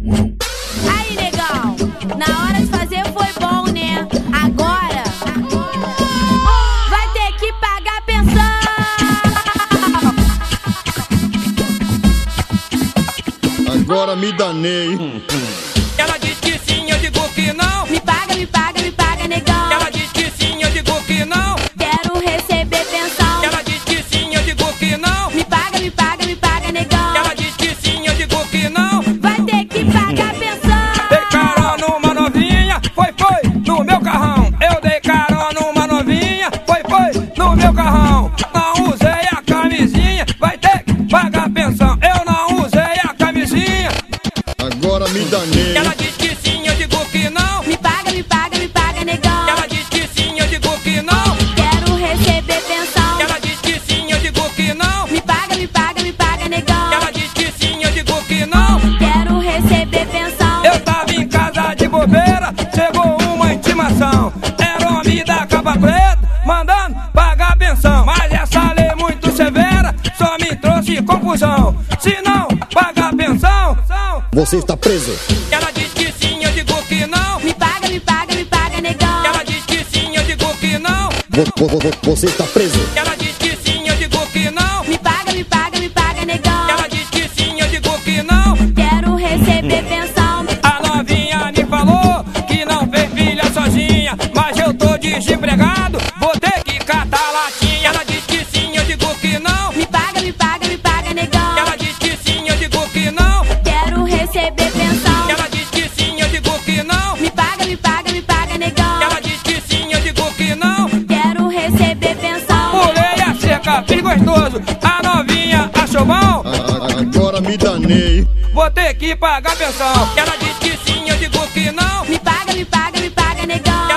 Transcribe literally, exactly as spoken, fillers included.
Aí, negão, na hora de fazer foi bom, né? Agora vai ter que pagar pensão. Agora me danei. Ela diz que sim, eu digo que não. Me paga, me paga, me paga, negão. Ela diz que sim, eu digo que não. Quero receber pensão. Ela diz que sim, eu digo que não. Me paga, me paga, me paga, negão. Ela diz que sim, eu digo que não. Vai ter que pagar pensão. Dei carona numa novinha, foi, foi, no meu carrão. Eu dei carona numa novinha, foi, foi, no meu carrão. Não usei a camisinha, vai ter que pagar pensão. Eu não usei a camisinha. Agora me danei. Ela diz que sim, eu digo que não. Me paga, me paga, me paga, negão. Ela diz que sim, eu digo que não. Quero receber pensão. Ela diz que sim, eu digo que não. Me paga, me paga, me paga, negão. Ela diz que sim, eu digo que não. Quero receber pensão. Eu tava em casa de bobeira, chegou uma intimação. Era o homem da capa preta, mandando pagar pensão. Mas essa lei muito severa só me trouxe confusão. Se não pagar pensão, Você está preso. ela diz que sim, eu digo que não. Me paga, me paga, me paga, negão. Ela diz que sim, eu digo que não. Vo- vo- vo- Você está preso. Ela diz que sim, eu digo que não. Me paga, me paga, me paga, negão. Ela diz que sim, eu digo que não. Quero receber pensão. A novinha me falou que não fez filha sozinha, mas eu tô desempregado, vou ter que catar latinha. Ela diz que sim, eu digo que não. Me paga, me paga, me paga, negão. Ela diz que sim, eu digo que não. Quero receber pensão. Ela diz que sim, eu digo que não. Me paga, me paga, me paga, negão. Ela diz que sim, eu digo que não. Quero receber pensão. Pulei a cerca, fiz gostoso, a novinha achou bom, A- a- Agora me danei. vou ter que pagar pensão. Ela diz que sim, eu digo que não. Me paga, me paga, me paga, negão.